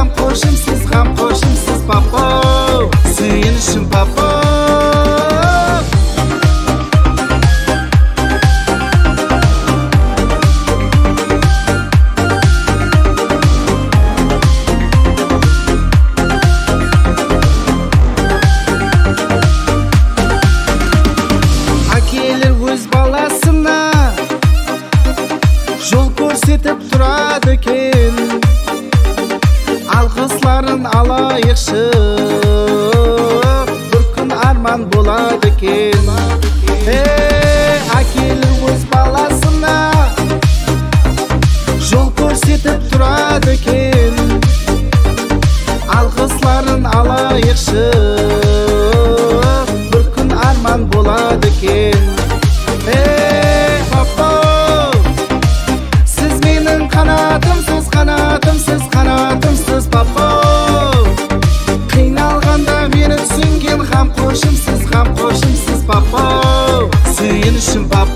қамқоршымсыз папа, сүйенішім папа. Жол көрсетіп тұрады екен, алғысларын алайықшы, бір күн арман болады екен. Әкелер өз баласына жол көрсетіп тұрады екен, алғысларын алайықшы, бір күн арман болады екен. Қанатымсыз папа, қиналғанда мені түсінген қамқоршымсыз папа, сүйенішім папа.